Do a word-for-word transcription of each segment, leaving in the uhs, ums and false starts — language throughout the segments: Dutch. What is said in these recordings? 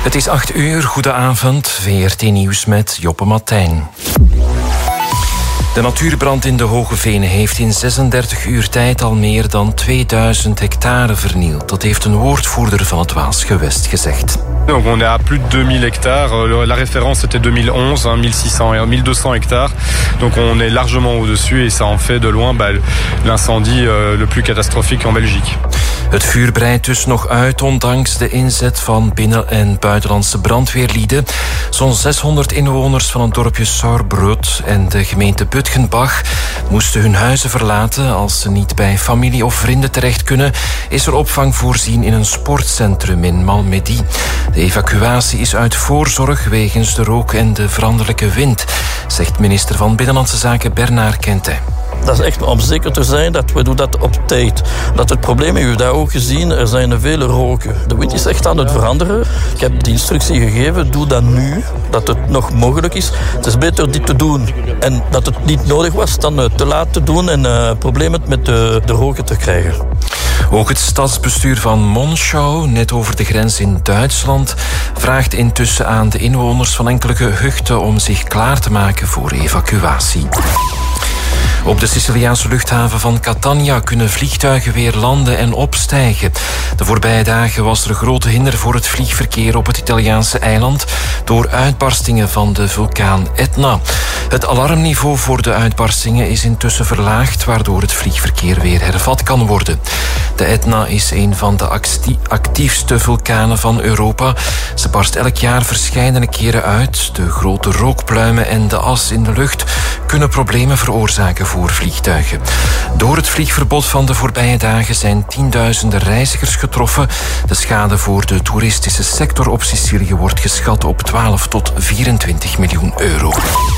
Het is acht uur, goedenavond, V R T Nieuws met Joppe Martijn. De natuurbrand in de Hoge Venen heeft in zesendertig uur tijd al meer dan tweeduizend hectare vernield. Dat heeft een woordvoerder van het Waals-gewest gezegd. Donc on est à plus de deux mille hectares. La référence était deux mille onze, hein, mille six cents et mille deux cents hectares. Donc on est largement au-dessus et ça en fait de loin bah, l'incendie euh, le plus catastrophique en Belgique. Het vuur breidt dus nog uit, ondanks de inzet van binnen- en buitenlandse brandweerlieden. Zo'n zeshonderd inwoners van het dorpje Saarbrot en de gemeente Butgenbach moesten hun huizen verlaten. Als ze niet bij familie of vrienden terecht kunnen, is er opvang voorzien in een sportcentrum in Malmedy. De evacuatie is uit voorzorg wegens de rook en de veranderlijke wind, zegt minister van Binnenlandse Zaken Bernard Quentin. Dat is echt om zeker te zijn dat we doen dat op tijd. Dat het probleem, u heeft dat ook gezien, er zijn er vele roken. De wind is echt aan het veranderen. Ik heb die instructie gegeven, doe dat nu, dat het nog mogelijk is. Het is beter dit te doen en dat het niet nodig was dan te laat te doen en uh, problemen met de, de roken te krijgen. Ook het stadsbestuur van Monschau, net over de grens in Duitsland, vraagt intussen aan de inwoners van enkele gehuchten om zich klaar te maken voor evacuatie. Op de Siciliaanse luchthaven van Catania kunnen vliegtuigen weer landen en opstijgen. De voorbije dagen was er grote hinder voor het vliegverkeer op het Italiaanse eiland door uitbarstingen van de vulkaan Etna. Het alarmniveau voor de uitbarstingen is intussen verlaagd, waardoor het vliegverkeer weer hervat kan worden. De Etna is een van de actiefste vulkanen van Europa. Ze barst elk jaar verscheidene keren uit. De grote rookpluimen en de as in de lucht kunnen problemen veroorzaken voor vliegtuigen. Door het vliegverbod van de voorbije dagen zijn tienduizenden reizigers getroffen. De schade voor de toeristische sector op Sicilië wordt geschat op twaalf tot vierentwintig miljoen euro.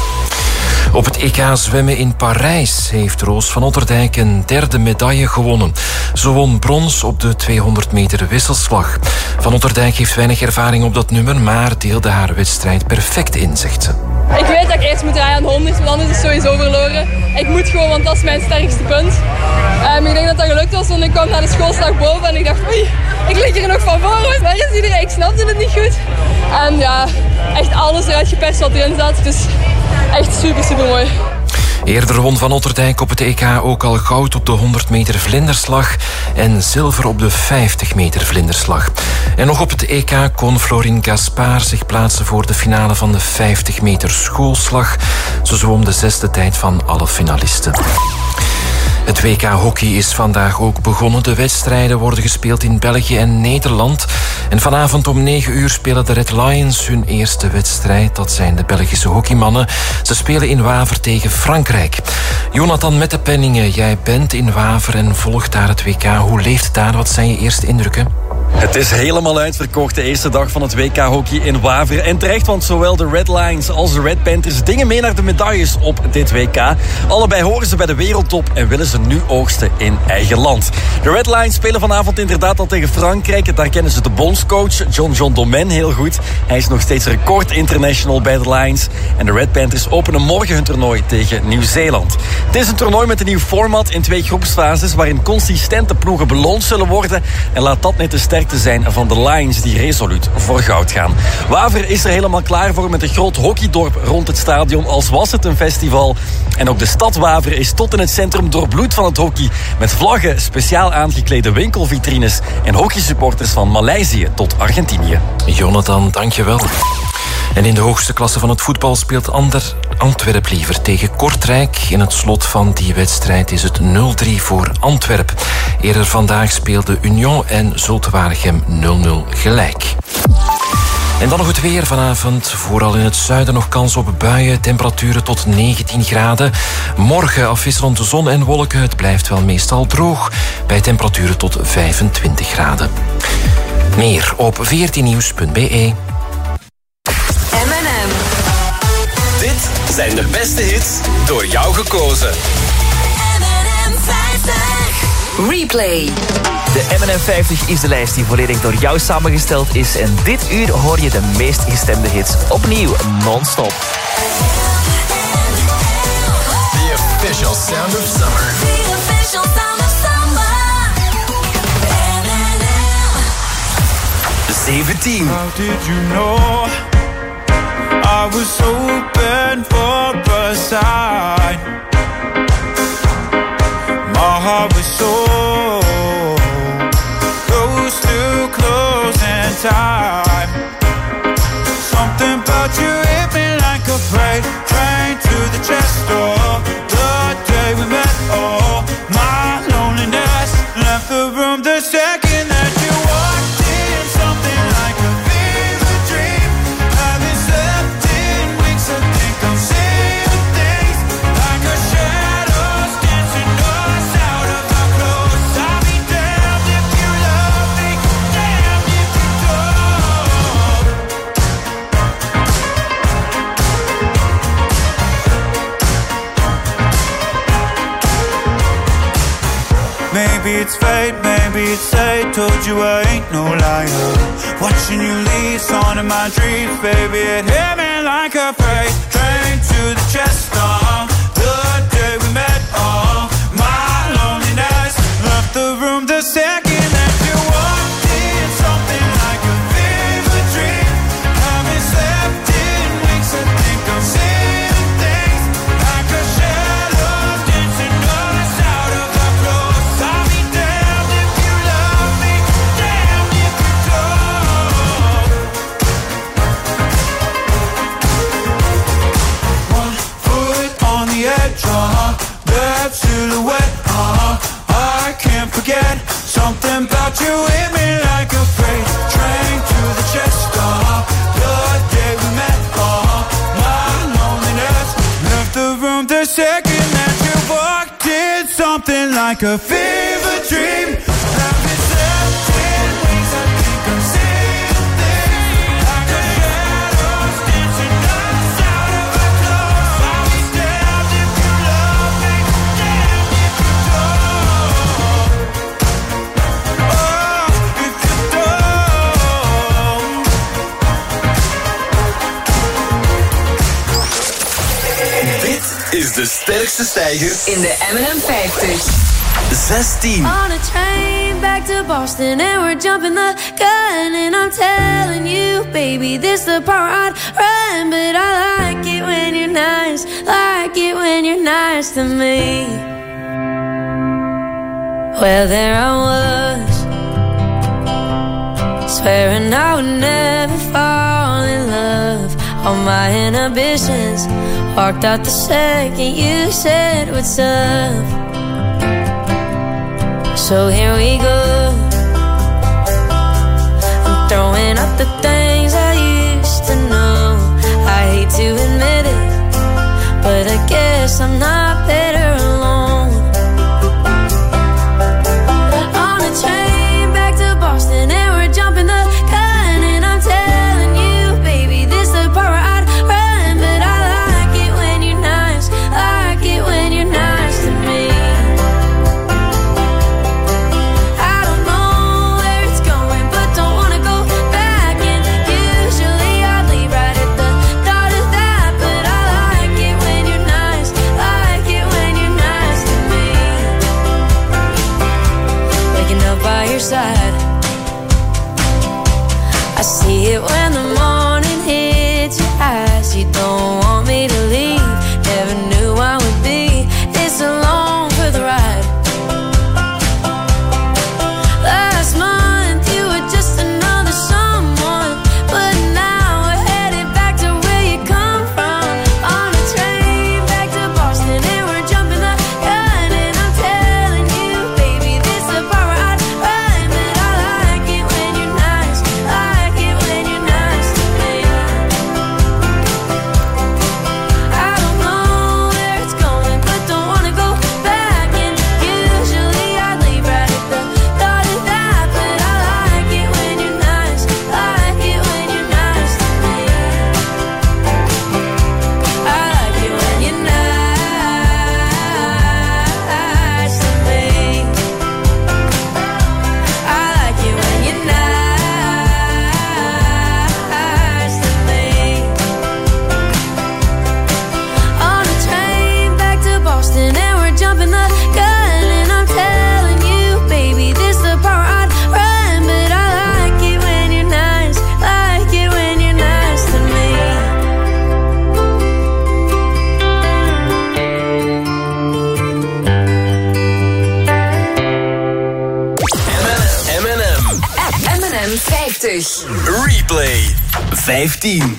Op het E K zwemmen in Parijs heeft Roos van Otterdijk een derde medaille gewonnen. Ze won brons op de tweehonderd meter wisselslag. Van Otterdijk heeft weinig ervaring op dat nummer, maar deelde haar wedstrijd perfect in, zegt ze. Ik weet dat ik eerst moet draaien aan honderd, want anders is het sowieso verloren. Ik moet gewoon, want dat is mijn sterkste punt. Um, ik denk dat dat gelukt was, want ik kwam naar de schoolslag boven en ik dacht, oei, ik lig hier nog van voor. Waar is iedereen? Ik snapte het niet goed. En ja, echt alles eruit geperst wat erin zat. Dus echt super, super mooi. Eerder won Van Otterdijk op het E K ook al goud op de honderd meter vlinderslag en zilver op de vijftig meter vlinderslag. En nog op het E K kon Florine Gaspard zich plaatsen voor de finale van de vijftig meter schoolslag. Ze zwom de zesde tijd van alle finalisten. Het W K hockey is vandaag ook begonnen. De wedstrijden worden gespeeld in België en Nederland. En vanavond om negen uur spelen de Red Lions hun eerste wedstrijd. Dat zijn de Belgische hockeymannen. Ze spelen in Waver tegen Frankrijk. Jonathan Mettepenningen, jij bent in Waver en volgt daar het W K. Hoe leeft het daar? Wat zijn je eerste indrukken? Het is helemaal uitverkocht de eerste dag van het W K hockey in Waver. En terecht, want zowel de Red Lions als de Red Panthers dingen mee naar de medailles op dit W K. Allebei horen ze bij de wereldtop en willen ze nu oogsten in eigen land. De Red Lions spelen vanavond inderdaad al tegen Frankrijk. Daar kennen ze de bondscoach John John Domen heel goed. Hij is nog steeds record international bij de Lions. En de Red Panthers openen morgen hun toernooi tegen Nieuw-Zeeland. Het is een toernooi met een nieuw format in twee groepsfases waarin consistente ploegen beloond zullen worden. En laat dat net de sterkte zijn van de Lions die resoluut voor goud gaan. Waver is er helemaal klaar voor met een groot hockeydorp rond het stadion als was het een festival. En ook de stad Waver is tot in het centrum doorbloed van het hockey met vlaggen, speciaal aangeklede winkelvitrines en hockeysupporters van Maleisië tot Argentinië. Jonathan, dankjewel. En in de hoogste klasse van het voetbal speelt Ander Antwerp liever tegen Kortrijk. In het slot van die wedstrijd is het nul drie voor Antwerp. Eerder vandaag speelden Union en Zulte Waregem nul nul gelijk. En dan nog het weer vanavond. Vooral in het zuiden nog kans op buien. Temperaturen tot negentien graden. Morgen afwisselend zon en wolken. Het blijft wel meestal droog. Bij temperaturen tot vijfentwintig graden. Meer op v r t nieuws punt b e. M en M. Dit zijn de beste hits door jou gekozen. M en M vijftig. Replay. De M en M vijftig is de lijst die volledig door jou samengesteld is. En dit uur hoor je de meest gestemde hits opnieuw non-stop. The official sound of summer. The official sound of summer. zeventien. How did you know I was open for a sign? My heart was so close to closing time. Something about you hit me like a freight train to the chest door. The day we met, oh, my loneliness left the room the second that you walked in. Something like a fever dream. Haven't slept in weeks, I think I'm seeing things like a shadows dancing us out of our clothes. I'll be damned if you love me, damned if you don't. Maybe it's fate, maybe it's fate. Told you I ain't no liar. Watching you leave, on in my dreams, baby, it hit me like a freight train to the chest. Oh, the day we met, oh, my loneliness left the room the second that you walked in. Something like a fever dream. Haven't slept in weeks, I think I'm seeing things like a shadow dancing us out of our clothes. I'll be damned if you love me, damned if you don't. One foot on the edge, uh-huh, left silhouette, uh-huh, I can't forget. Something about you hit me like a freight train to the chest, uh-huh, the day we met, uh-huh, my loneliness left the room the second that you walked in. Something like a fever dream. Haven't slept in weeks, I think I'm seeing things like a shadows dancing us out of our clothes. I'll be damned if you love me, damned if you don't. Oh, if you don't. Dit is de sterkste stijger In de M en M vijftig. zestien. On a train back to Boston and we're jumping the gun and I'm telling you, baby, this the part I'd run, but I like it when you're nice, like it when you're nice to me. Well, there I was, swearing I would never fall in love. All my inhibitions walked out the second you said what's up. So here we go. I'm throwing out the things I used to know. I hate to admit it, but I guess I'm not better alone. On a train back to Boston and we're jumping the gun and I'm telling you, baby, this the part where I'd run, but I like it when you're nice, like it when you're nice to me. Side. I see it when the morning hits your eyes. You don't want me to leave. Never knew I would be this alone for the ride. Last month you were just another someone, but now we're headed back to where you come from. On a train back to Boston and we're jumping the gun and I'm telling you, baby, this is the part where I'd run. vijftig. Replay vijftien.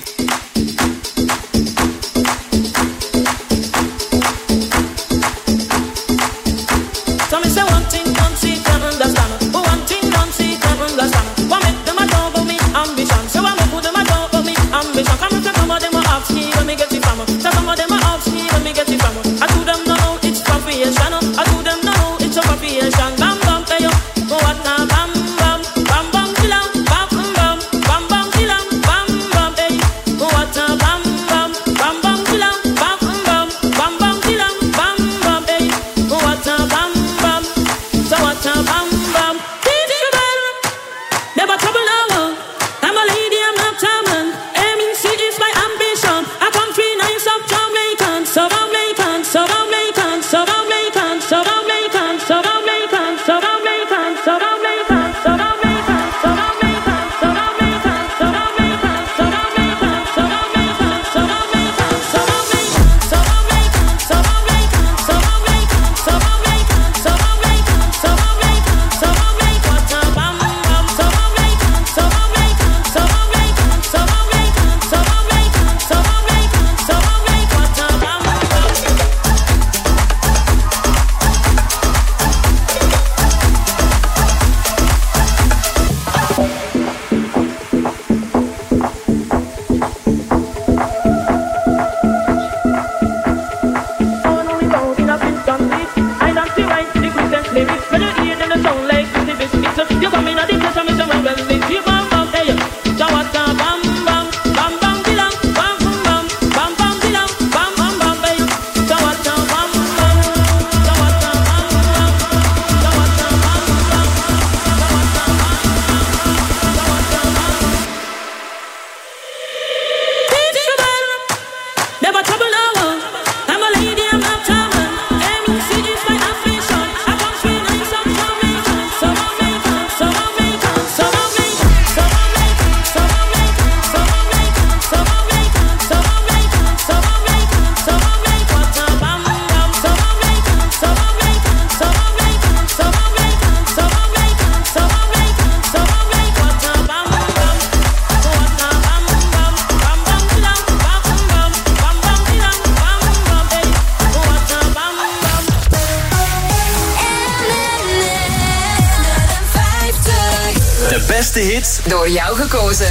Door jou gekozen.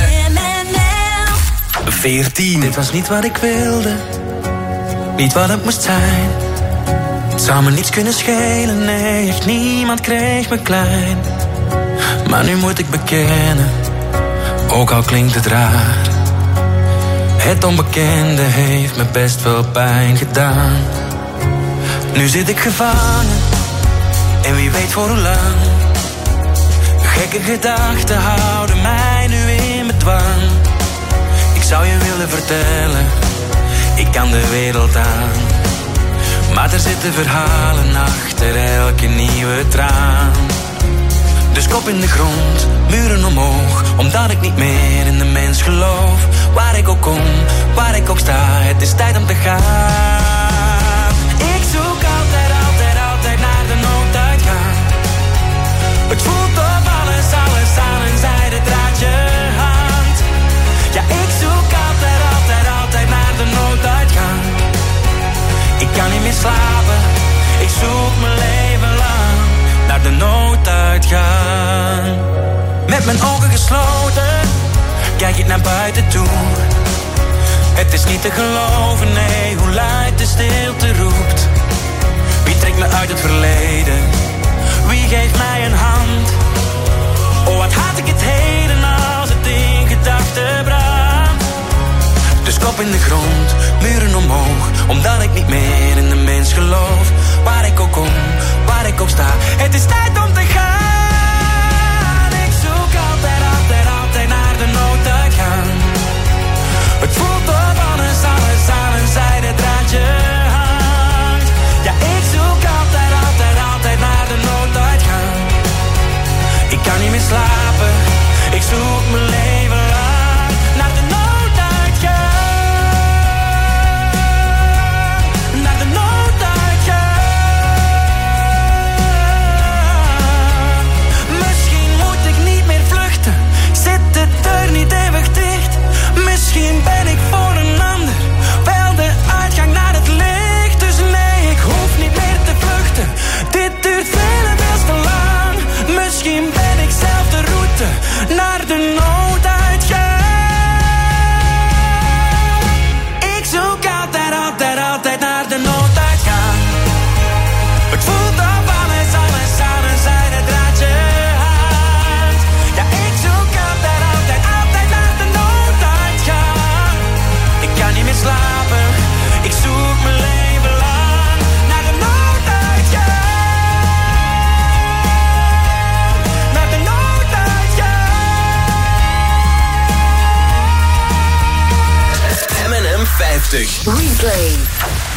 veertien. Dit was niet wat ik wilde, niet wat het moest zijn. Het zou me niets kunnen schelen, nee, echt niemand kreeg me klein. Maar nu moet ik bekennen, ook al klinkt het raar. Het onbekende heeft me best wel pijn gedaan. Nu zit ik gevangen, en wie weet voor hoe lang. Gekke gedachten houden mij nu in bedwang. Ik zou je willen vertellen, ik kan de wereld aan. Maar er zitten verhalen achter elke nieuwe traan. Dus kop in de grond, muren omhoog, omdat ik niet meer in de mens geloof. Waar ik ook kom, waar ik ook sta, het is tijd om te gaan. Ik zoek altijd, altijd, altijd naar de nooduitgang. Het voelt op alles, alles aan een zijde draadje hangt. Ja, ik zoek altijd, altijd, altijd naar de nooduitgang. Ik kan niet meer slapen, ik zoek mijn leven lang naar de nooduitgang. Met mijn ogen gesloten, kijk ik naar buiten toe. Het is niet te geloven, nee, hoe luid de stilte roept. Wie trekt me uit het verleden? Wie geeft mij een hand? Oh, wat haat ik het heden als het in gedachten brandt. Dus kop in de grond, muren omhoog, omdat ik niet meer in de mens geloof. Waar ik ook kom, waar ik ook sta, het is tijd om te gaan. Ik zoek altijd, altijd, altijd naar de nooduitgang. Het voelt op alles, alles aan een zijde draadje hangt. Ja, ik zoek altijd, altijd, altijd naar de nooduitgang. Ik kan niet meer slapen, ik zoek mijn leven lang naar de nooduitgang. Naar de nooduitgang. Misschien moet ik niet meer vluchten, zit het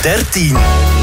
dertien.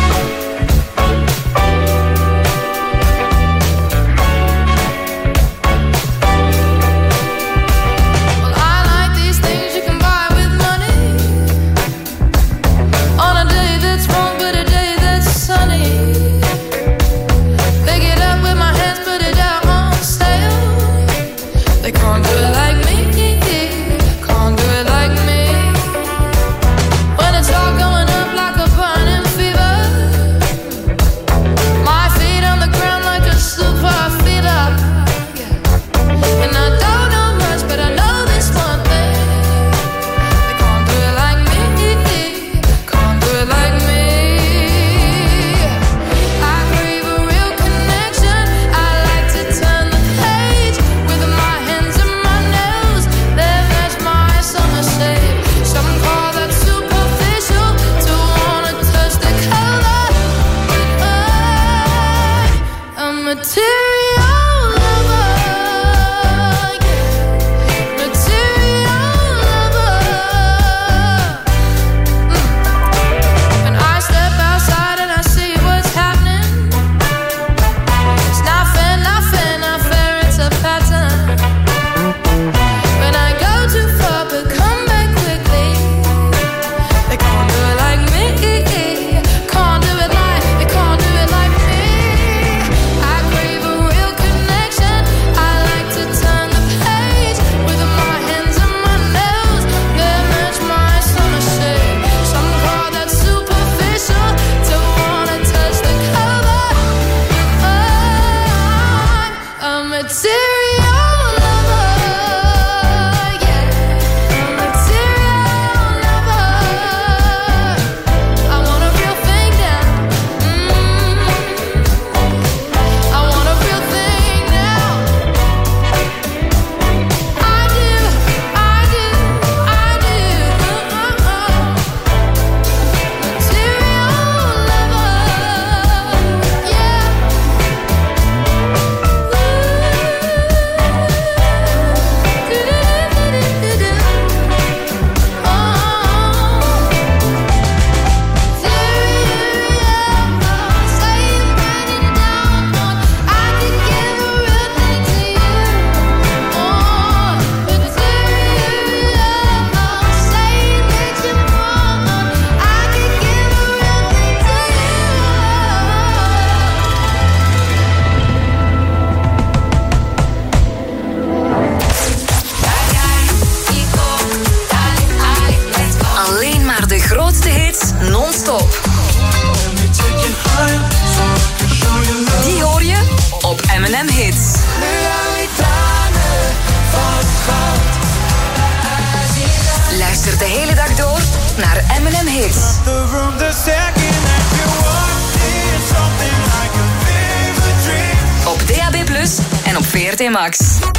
Max.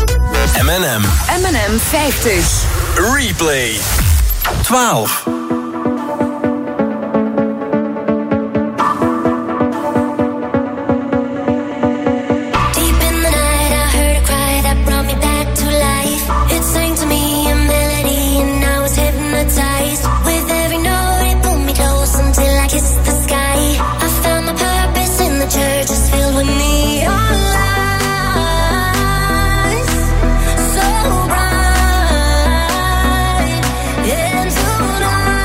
M en M. M en M vijftig. Replay. twaalf. Tonight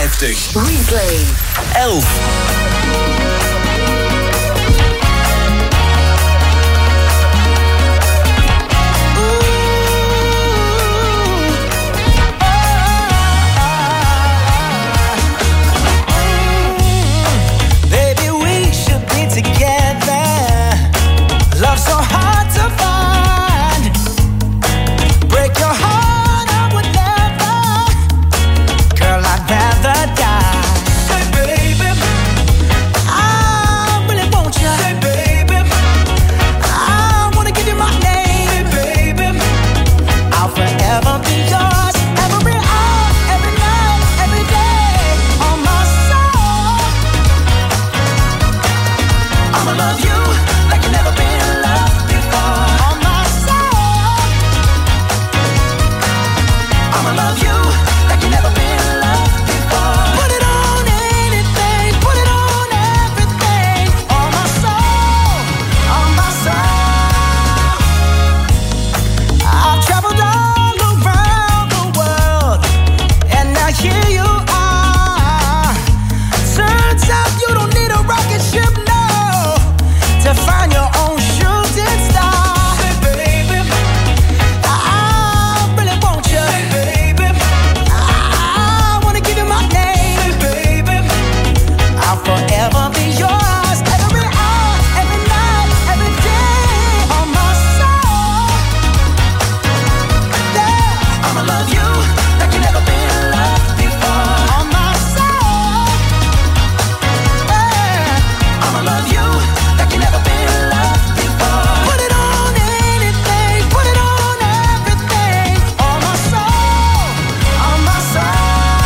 vijftig. Replay. elf. Love so hard to find. Break your heart, I would never. Girl, I'd rather die. Say, baby, I really want you. Say, baby, I wanna give you my name. Say, baby, I'll forever be yours. Every hour, every night, every day. On my soul, I'ma love you like you never been. Love you like you never been loved before. Put it on anything, put it on everything. On my soul, on my soul. I've traveled all around the world, and now here you are. Turns out you don't need a rocket ship, no, to find your own shooting star. Forever be yours, every hour, every night, every day. On my soul, yeah. I'ma love you like you never been loved before. On my soul, yeah. I'ma love you like you never been loved before. Put it on anything, put it on everything. On my soul, on my soul.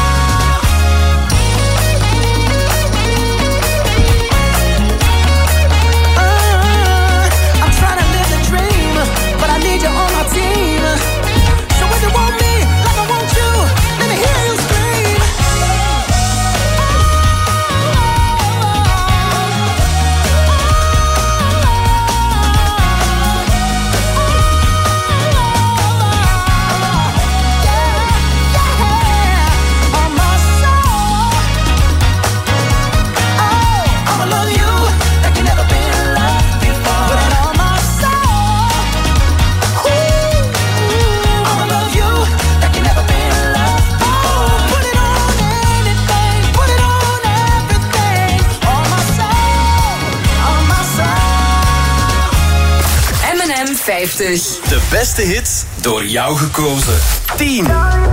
vijftig. De beste hits door jou gekozen. tien.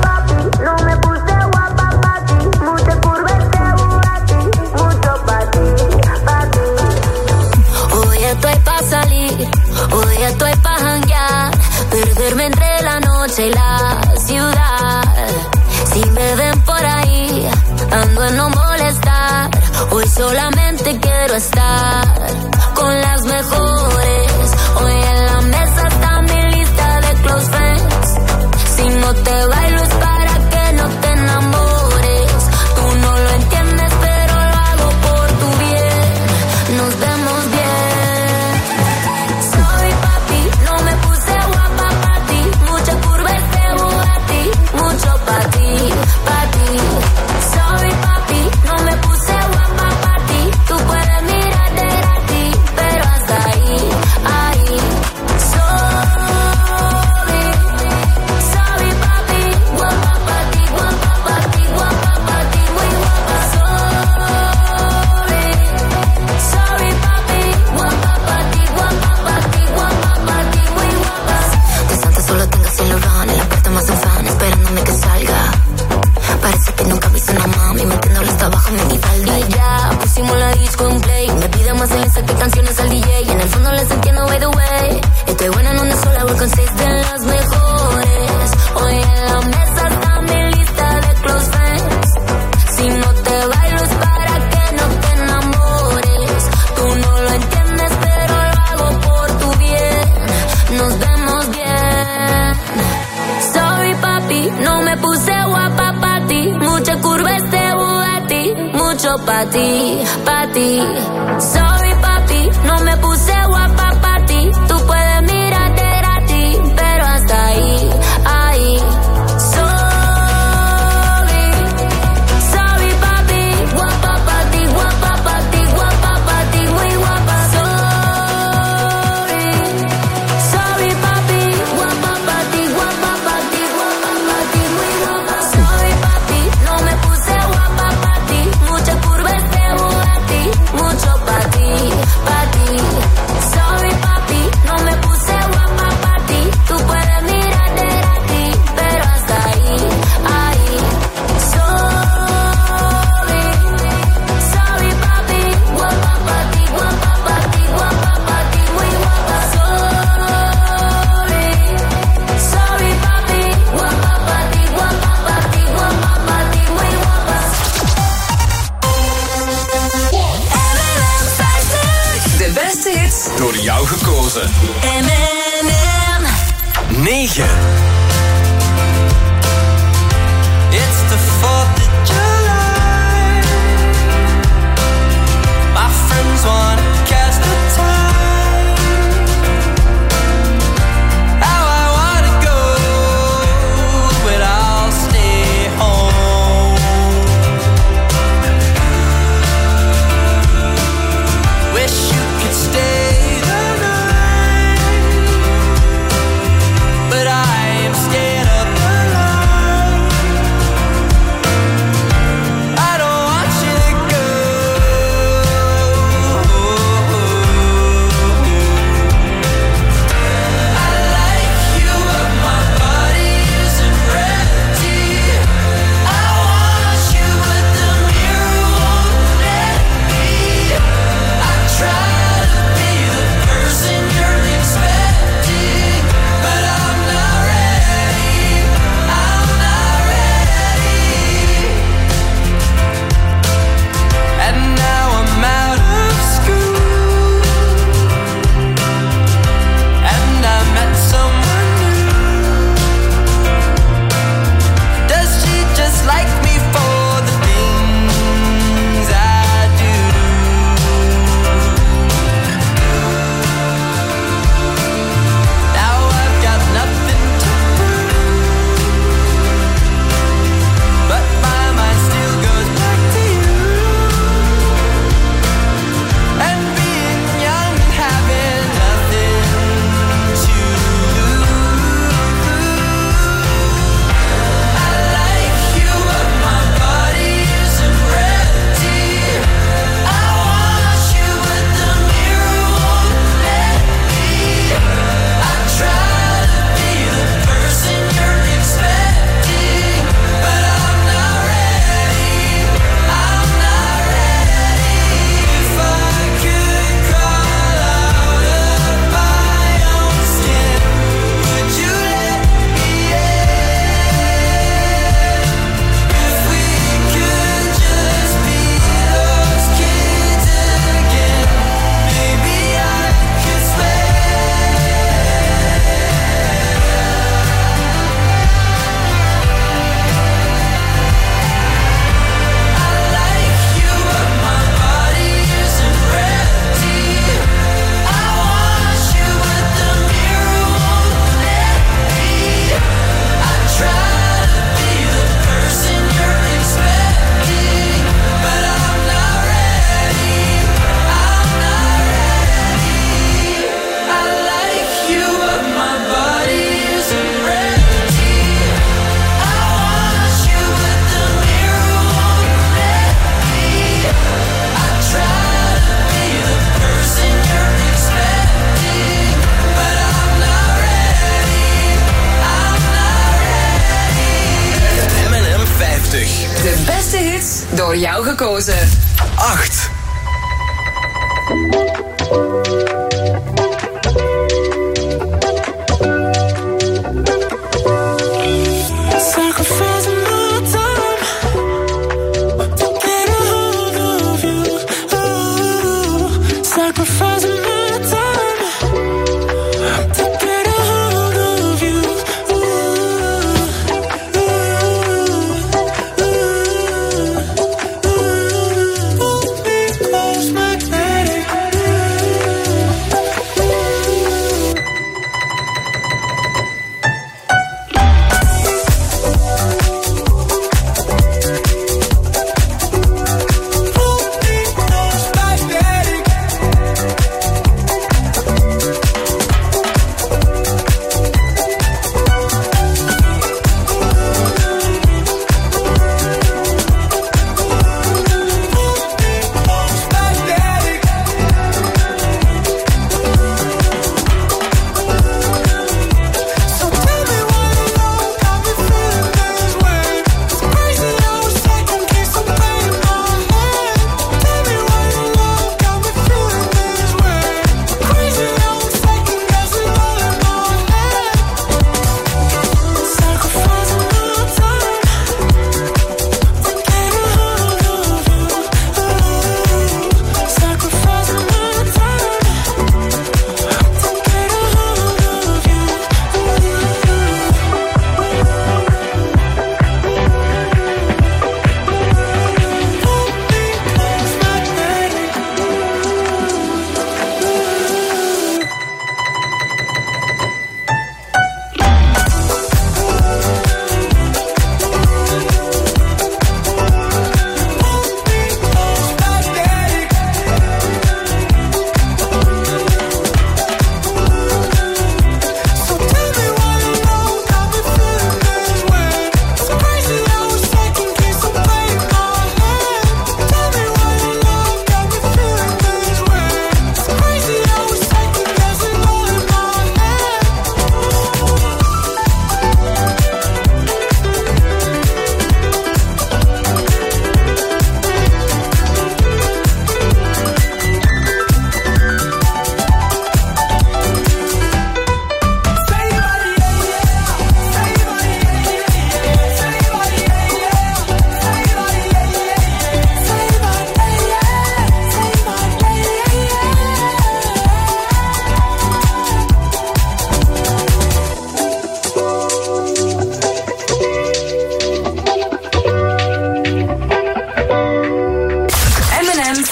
Hoy estoy pa' salir, hoy estoy pa' janguear, perderme entre la noche y la ciudad. Si me ven por ahí, ando en no molestar. Hoy solamente quiero estar con las mejores. Hoy en la mesa está mi lista de close friends. Si no te bailo es para que no te enamores. Tú no lo entiendes, pero lo hago por tu bien. Nos vemos bien. Soy papi, no me puse guapa pa' ti. Mucha curva este Bugatti, mucho pa' ti, pa' ti. Soy papi, no me puse guapa pa' ti. Tú puedes mirar de gratis, pero hasta ahí, ahí. Sorry, sorry papi, guapa pa' ti, guapa pa' ti, guapa pa' ti, muy guapa. Sorry, sorry papi, guapa pa' ti, guapa pa' ti, guapa pa' ti, muy guapa. De Santa solo tengo cielo van, en la puerta más un fan, esperándome que salga. Parece que nunca viste una mami metiéndole hasta abajo mi minifalda. Y ya pusimos la disco en play. Me pide más ceniza que canciones al D J. Y en el fondo les entiendo, by the way. Estoy buena en una sola, voy con seis de las mejores. Hoy en la mesa está mi lista de close friends. Si no te bailo es para que no te enamores. Tú no lo entiendes, pero lo hago por tu bien. Nos vemos bien. Sorry papi, no me puse guapa pa' ti. Mucha curva este Bugatti, mucho pa' ti, pa' ti. Sorry papi, no me puse guapa pa' ti. Tú puedes mirar de gratis, pero hasta ahí, ahí. Sorry, sorry gekozen. M N M negen. It's the fourth of July. My friends wanna catch the time. How I wanna go, but I'll stay home. Wish you could stay the night, but I am scared of the light. I don't want you to go. I like you, but my body isn't ready. I want you, but the mirror won't let me. I try to be the person you're expecting, but I'm not ready. I'm not ready. And now I'm out of school, and I met someone new. Does she just like me for the things I do? Now I've got nothing to prove, but my mind still goes back to you. And being young and having nothing to lose. I like you, but my body isn't ready. I want you, but the mirror won't let me. I try to be the person you're expecting, but I'm not ready. I'm not ready. If I could crawl out of my own skin, would you let me in? If we could just be those kids again, maybe I could stay. I like you, but my body isn't ready. I want you, but the mirror won't let me. I try to be the person you're expecting, but I'm not ready. I'm not ready. I like you, but my body isn't ready. I want you, but the mirror won't let me. I try to be the person you're expecting, but I'm not ready. I'm not ready. M en M vijftig. De beste hits door jou gekozen. acht. Sacrificing my time to get a hold of you. Ooh, sacrificing my time to get a hold of you. Ooh, ooh, ooh, ooh. Pull me close, magnetic.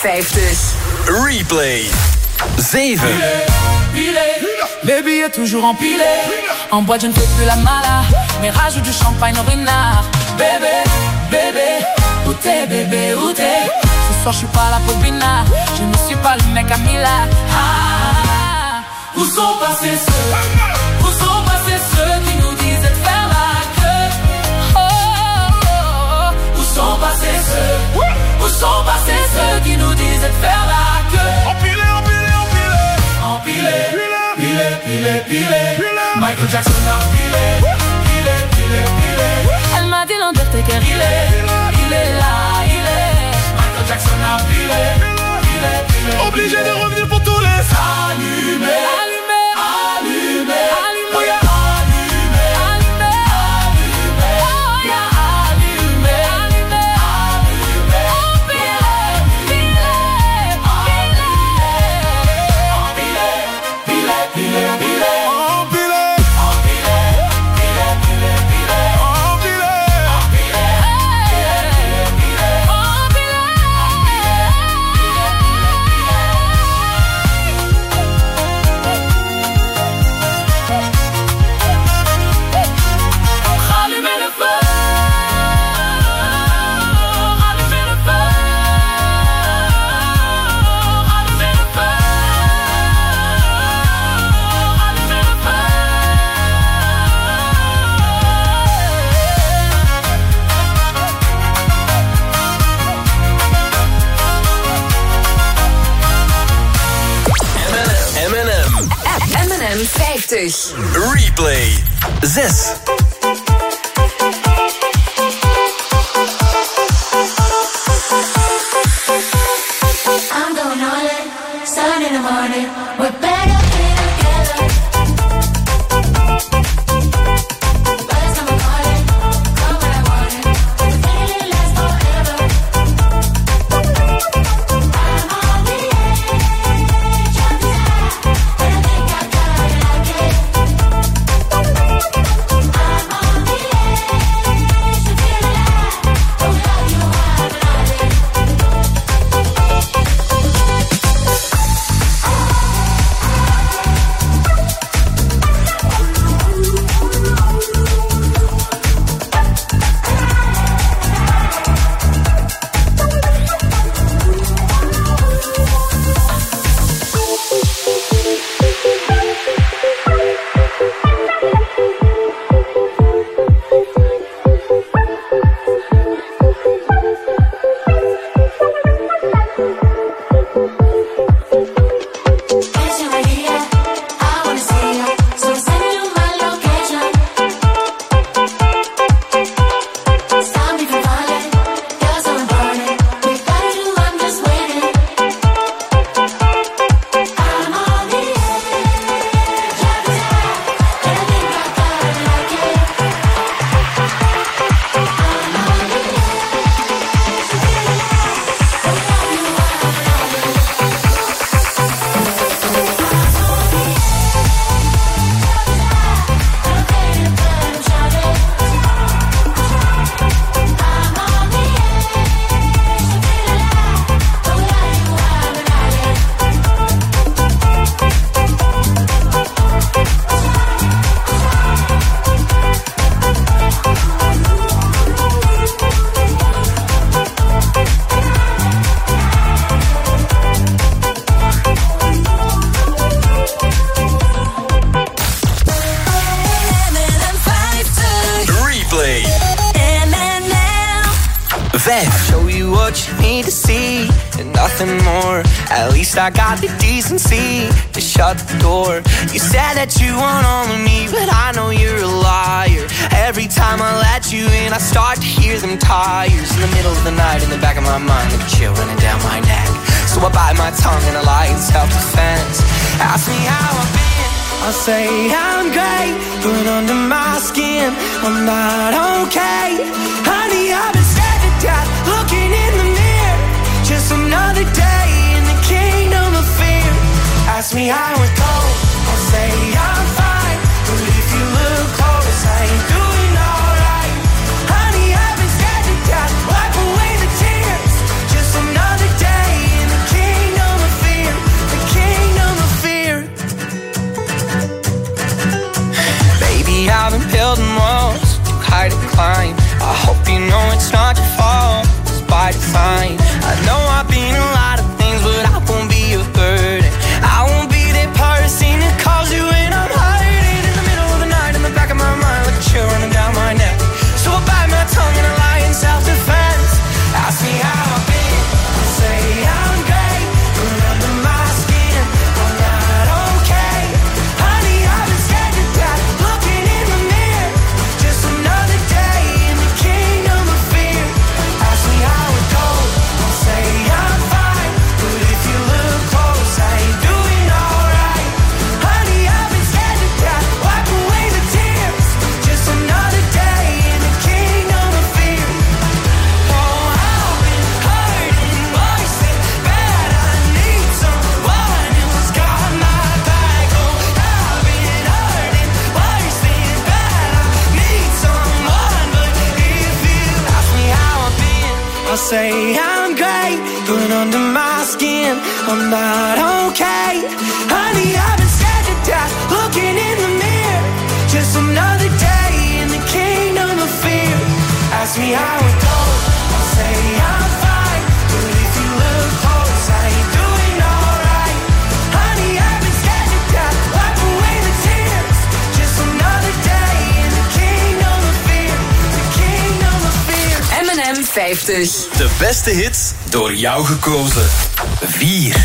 vijftig. Replay. zeven. Les billets toujours empilés. En boîte je ne fais plus la mala, mais rajoute du champagne au renard. Bébé, bébé, où t'es bébé, où t'es? Ce soir je suis pas là pour Bina, je ne suis pas le mec à Mila. Ah, ah, ah. Où sont passés ceux, où sont passés ceux qui nous disaient de faire la queue? Oh, oh, oh. Où sont passés ceux, où sont passés ceux qui nous disaient de faire la queue? Empilé, empilé, empilé, empilé, pilé, pilé, pilé, pilé. Michael Jackson a pilé, pilé, pilé, pilé. Elle m'a dit l'Undertaker, il est, il est là, il est. Michael Jackson a pilé, pilé, pilé. Obligé de revenir pour tous les allumés, allumés, allumés, allumés. Oh yeah, allumés, allumés, allumés. Oh yeah, allumés, allumés, allumés. Empilé, pilé, pilé, pilé, pilé, pilé. vijftig. Replay. zes. I'm going all in, sun in the morning. We're better together. First time I'm calling, come when I want it. The feeling lasts forever. I'm on the edge of desire, but I think I got it like it. I'm on the edge to feel alive. Don't love you how I love it. Dancing right here, I wanna see you. So send you my location. Stop me from falling, you're so important. We gotta do, I'm just waiting. I'm on the edge of desire, but I think I got it like it. I'm on the edge to feel alive. Don't love you how I love it. Replay. vijf. Show you what you need to see and nothing more. At least I got the decency to shut the door. You said that you want all of me, but I know you're a liar. Every time I let you in, I start to hear them tires. In the middle of the night, in the back of my mind, like a chill running down my neck. So I bite my tongue and I lie in self-defense. Ask me how I've been, I'll say I'm great, but under my skin, I'm not okay. Honey, I've been scared to death, looking in the mirror. Just another day in the kingdom of fear. Ask me how it goes, I'll say I'm fine. But if you look close, I ain't doing alright. Honey, I've been scared to death, wipe away the tears. Just another day in the say I'm great, but under my skin, I'm not okay. Honey, I've been scared to death, looking in the mirror. Just another day in the kingdom of fear. Ask me how it goes, I'll say I'm fine. But if you look close, I ain't doing alright. Honey, I've been scared to death, wipe away the tears. Just another day in the kingdom of fear. The kingdom of fear. M en M vijftig. De beste hits door jou gekozen. vier.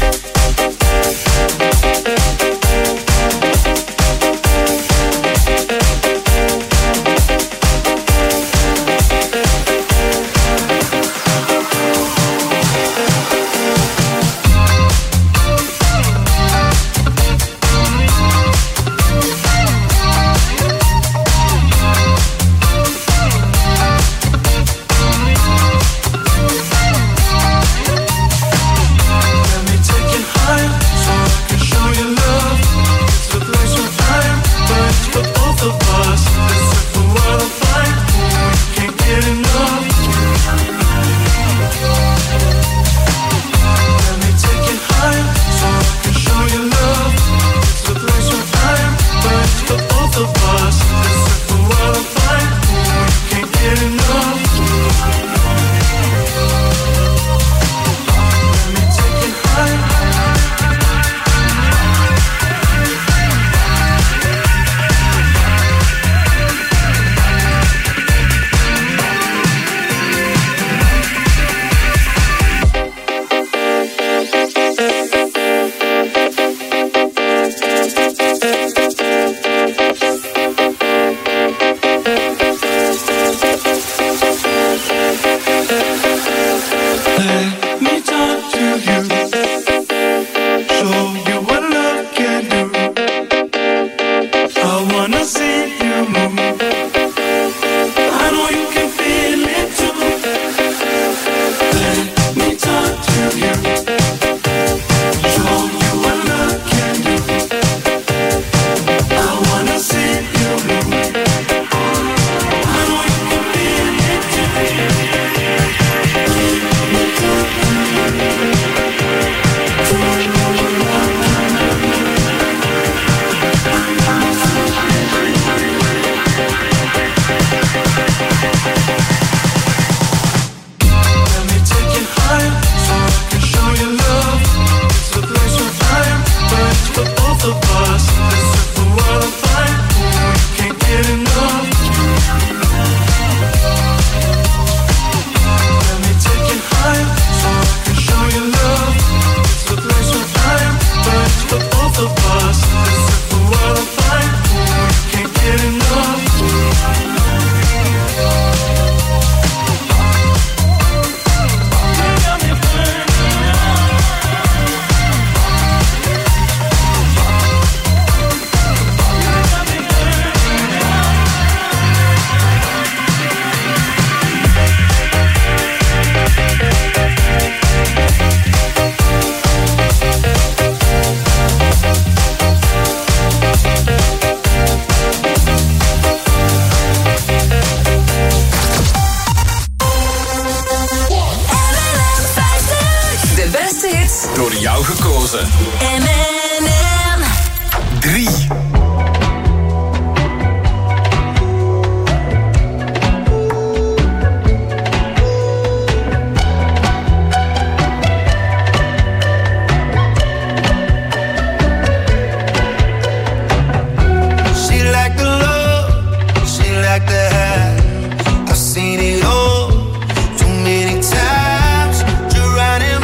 Door jou gekozen. M en M. drie.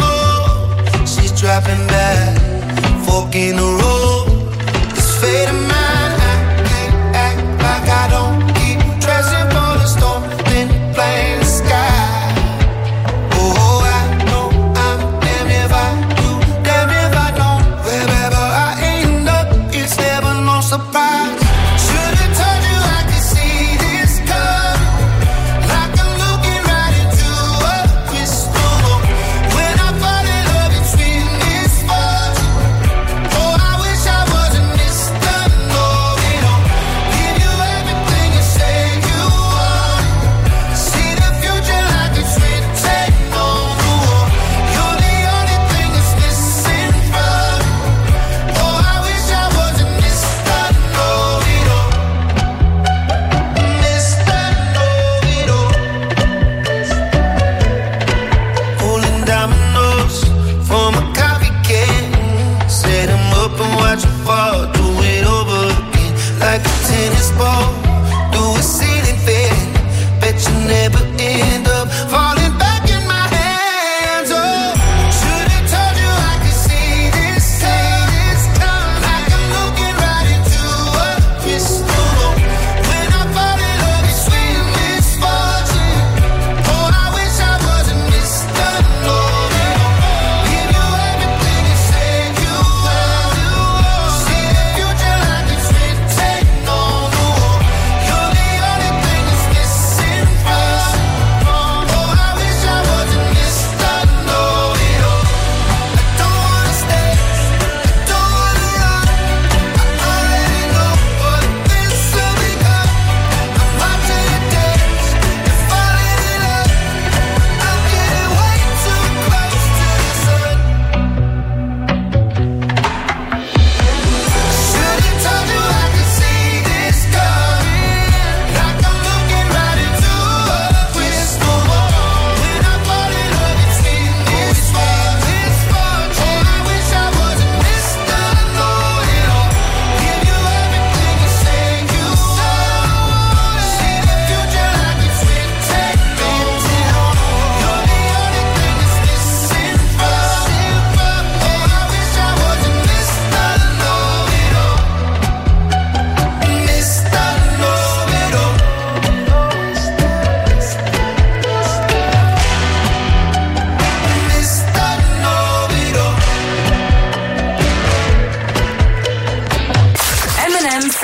Dropping back, fork in the road, it's fading.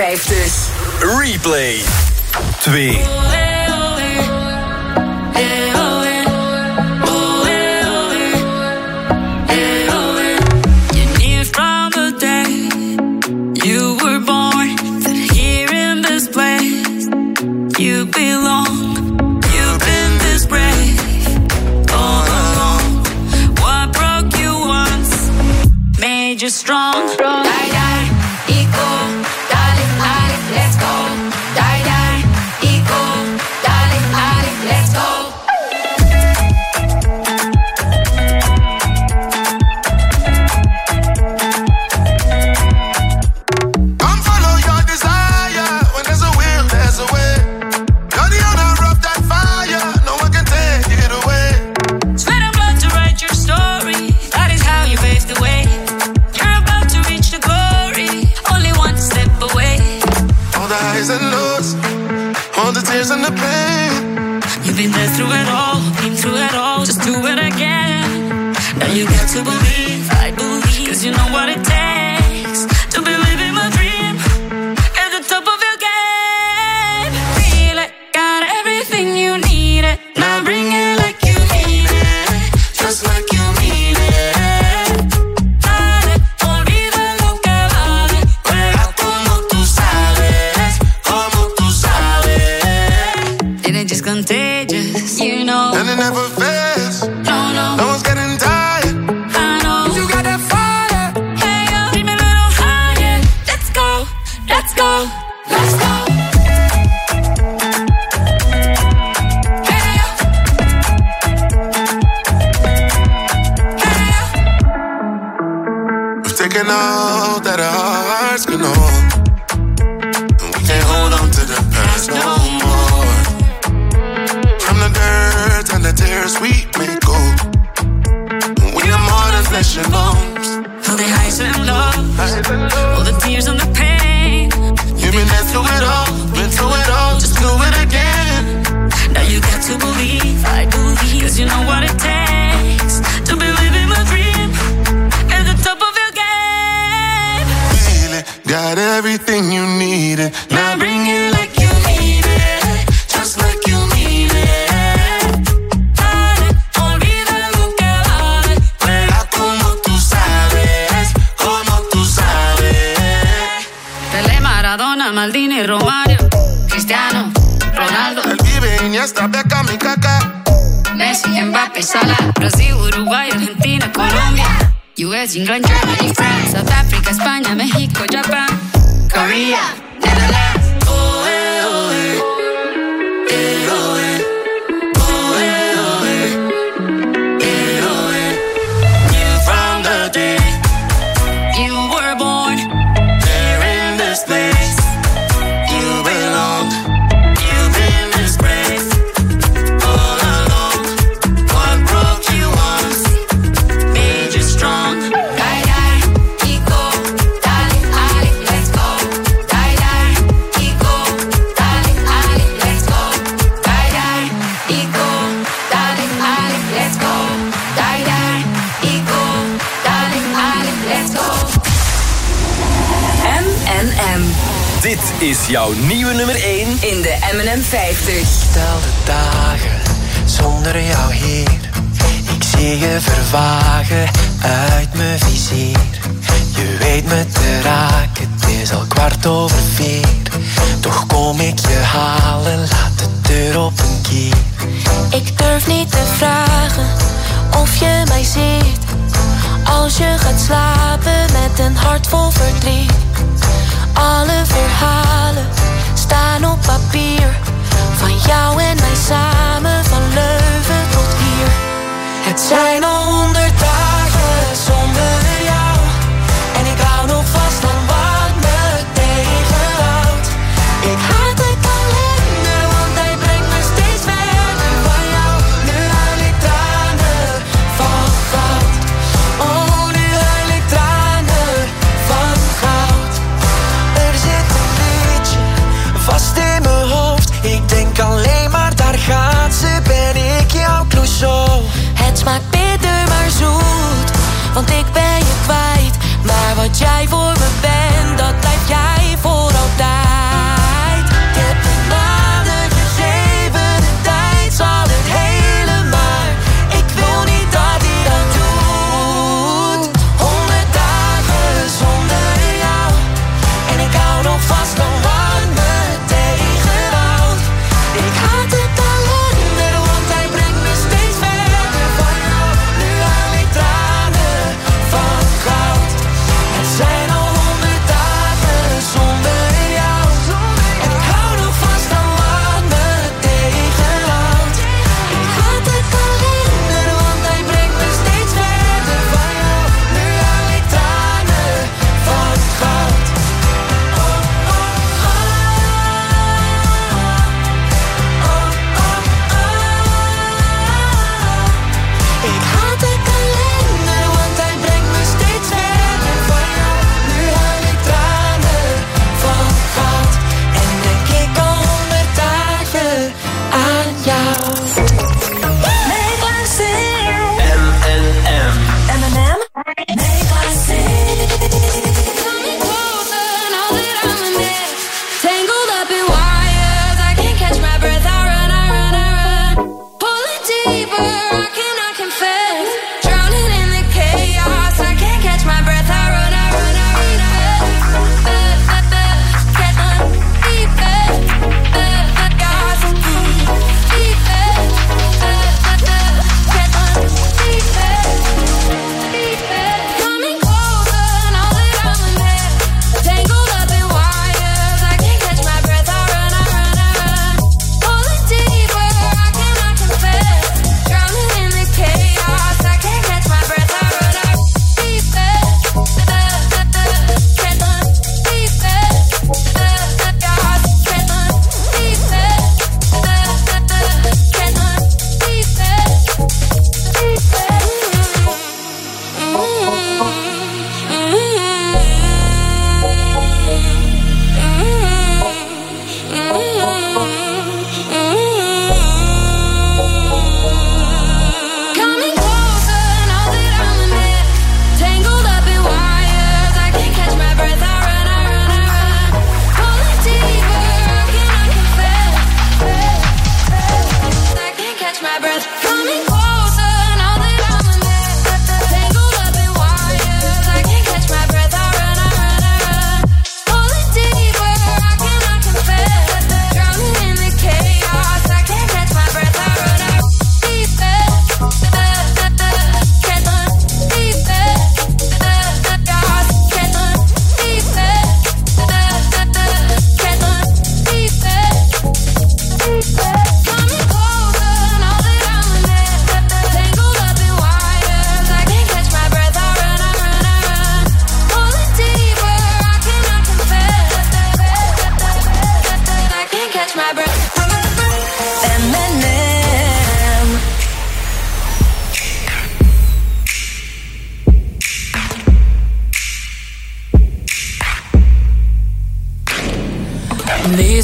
vijftig. Replay twee. You belong, you've been this brave all along. What broke you once made you strong. Die, die, equal, darling, Ali, let's go. Die, die, equal, darling, Ali, let's go. Come follow your desire. When there's a will, there's a way. And lows, all the tears and the pain. You've been there through it all, been through it all, just do it again. Now you got to believe, I believe, cause you know what it takes to believe in my dream. At the top of your game, feel it, got everything you need it. Now bring it like you mean it, just like you mean it. Dale, olvida lo que vale, juega como tú sabes. Just contagious, you know. And it never fails. No, no. No one's getting tired. I know. You got that fire. Hey, yo, dream a little higher. Let's go, let's go, let's go. Hey, yo. Hey, yo. We've taken all that our hearts can hold. And we can't hold on to the past no more. The dirt and the tears we may go. We are more than flesh and bones. All the highs and lows, all the tears and the pain. You've been there through it all, been through it all, just do it again. Now you got to believe, I believe, cause you know what it takes to believe in my dream. At the top of your game. Feel it, got everything you needed. Now bring it like you mean it, just like you mean it. Maldini, Romario, Cristiano, Ronaldo. El Vive, Iniesta, Beckham y Kaká. Messi, Mbappé, Salah. Brasil, Uruguay, Argentina, Colombia. U S, England, Germany, France. South Africa, España, México, Japan. Korea, Netherlands. Oh, eh, oh, eh. Eh, oh, eh. Oh, eh, oh, eh. Eh, oh, eh. You from the day you were born. There in this place. Dit is jouw nieuwe nummer één in de M en M vijftig. Stel de dagen zonder jou hier. Ik zie je vervagen uit mijn vizier. Je weet me te raken, het is al kwart over vier. Toch kom ik je halen, laat de deur op een kier. Ik durf niet te vragen of je mij ziet. Als je gaat slapen met een hart vol verdriet. Alle verhalen staan op papier. Van jou en mij samen, van Leuven tot hier. Het zijn al honderd dagen zonder jou. En ik hou nog vast aan wat me tegenhoudt. Ik haat de kalender, want hij brengt me steeds verder van jou. Nu huil ik tranen van goud. Oh, nu huil ik tranen van goud. Er zit een liedje vast in mijn hoofd. Ik denk alleen maar, daar gaat ze, ben ik jouw Clouseau. Het smaakt bitter maar zoet, want ik ben je kwijt. Maar wat jij voor me bent, dat blijf jij voor altijd.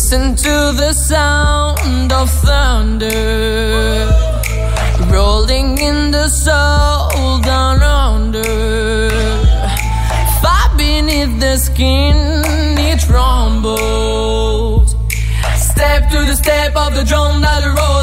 Listen to the sound of thunder rolling in the soul down under. Far beneath the skin it rumbles. Step to the step of the drum that rolls.